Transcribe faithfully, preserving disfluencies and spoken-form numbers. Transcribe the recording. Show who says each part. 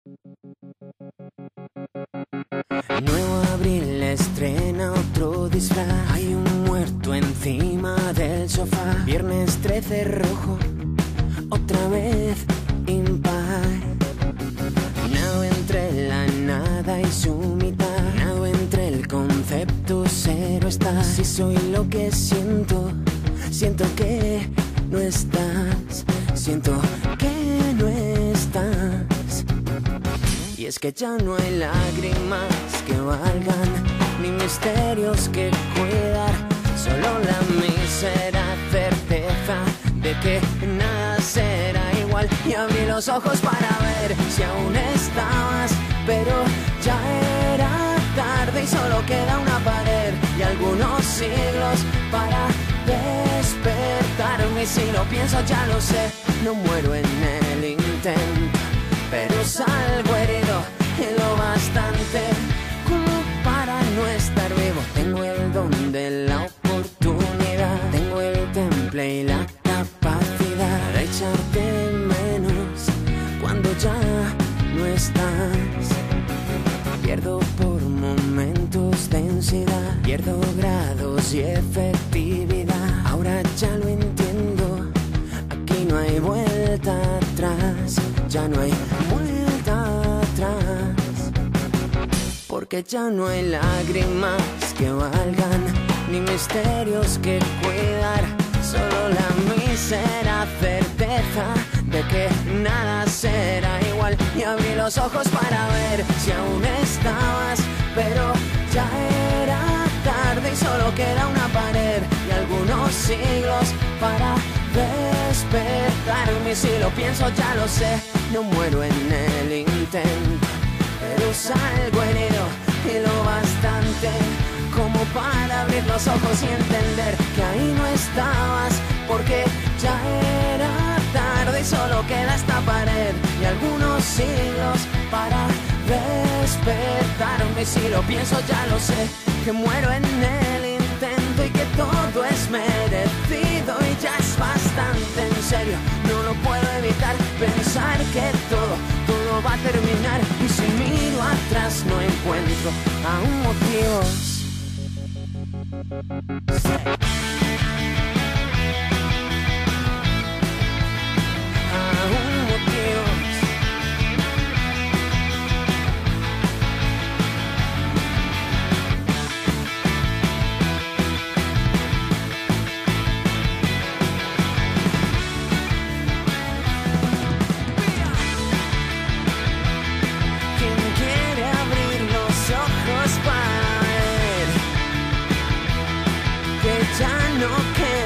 Speaker 1: Nuevo abril estrena otro disfraz. Hay un muerto encima del sofá. Viernes trece rojo, otra vez impar. Nado entre la nada y su mitad. Nado entre el concepto cero está. Si soy lo que siento, siento que no estás. Siento que no estás. Y es que ya no hay lágrimas que valgan, ni misterios que cuidar. Solo la mísera certeza de que nada será igual. Y abrí los ojos para ver si aún estabas, pero ya era tarde y solo queda una pared y algunos siglos para despertarme. Y si lo pienso ya lo sé, no muero en el intento, pero salgo herido en lo bastante como para no estar vivo. Tengo el don de la oportunidad, tengo el temple y la capacidad de echarte de menos cuando ya no estás. Pierdo por momentos densidad, pierdo grados y efectividad. Ahora ya lo entiendo, aquí no hay vuelta atrás, ya no hay vuelta atrás. Porque ya no hay lágrimas que valgan, ni misterios que cuidar. Solo la mísera certeza de que nada será igual. Y abrí los ojos para ver si aún estabas, pero ya era tarde y solo queda una pared y algunos siglos para despertarme. Y si lo pienso ya lo sé, no muero en el intento, pero salgo herido y lo bastante como para abrir los ojos y entender que ahí no estabas, porque ya era tarde y solo queda esta pared y algunos siglos para despertarme. Y si lo pienso ya lo sé, que muero en el intento y que todo es merecido y ya es bastante en serio. No lo puedo evitar pensar que todo, todo va a terminar. Y si miro atrás no encuentro aún motivos. Sí. Aún motivos. Ya no queda